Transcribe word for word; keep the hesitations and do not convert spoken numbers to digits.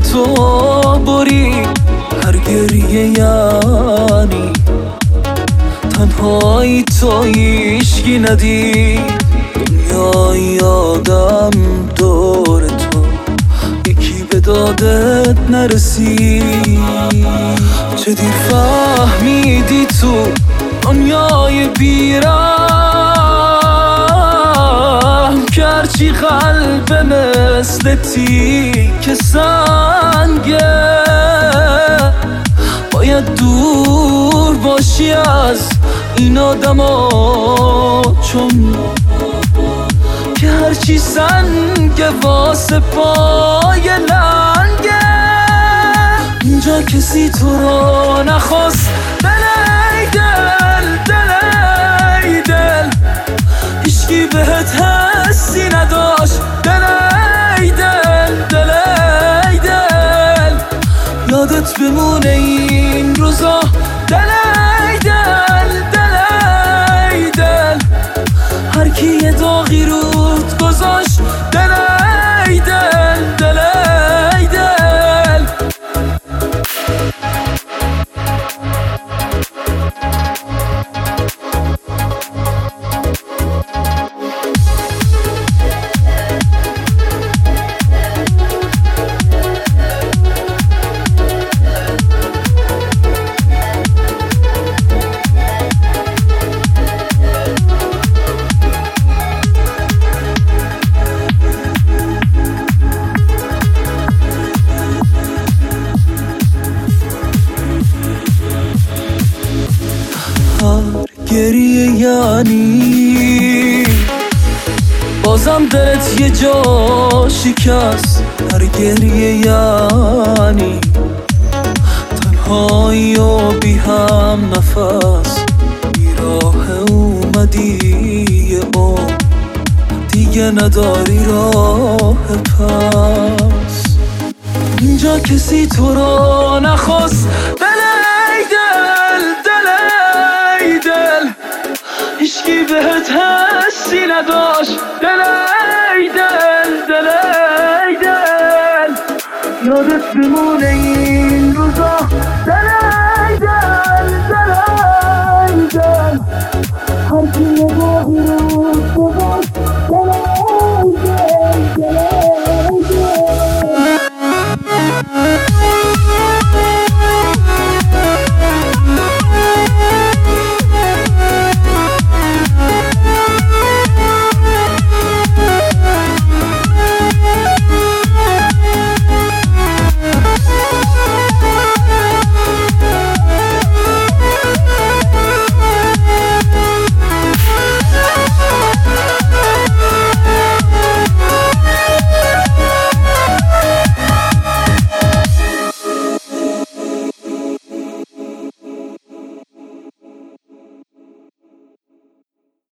تو بری هر گریه یعنی تنهایی تو هیچکی ندید دنیای آدم دور تو یکی به دادت نرسید چه دیر فهمیدی تو دنیای بیرحم که هرچی قلب مثل تیک سنگه باید دور باشی از این آدما چون که هرچی سنگه واسه پای لنگه اینجا کسی تو رو نخواست دل ای دل دل ای دل هیچکی بهت حسی نداشت دل ای دل دل ای دل یادت بمونه این روزا دل ای دل دل ای دل هر کی یه داغی رود گذاشت دل ای دل دل ای دل هر گریه یعنی بازم دلت یه جا شکست هر گریه یعنی تنهایی و بی هم نفس بی راه اومدی و دیگه نداری راه پس اینجا کسی تو رو نخواست دل ای دل دل ای دل هیچکی بهت حسی نداشت دل ای دل دل ای دل یادت بمون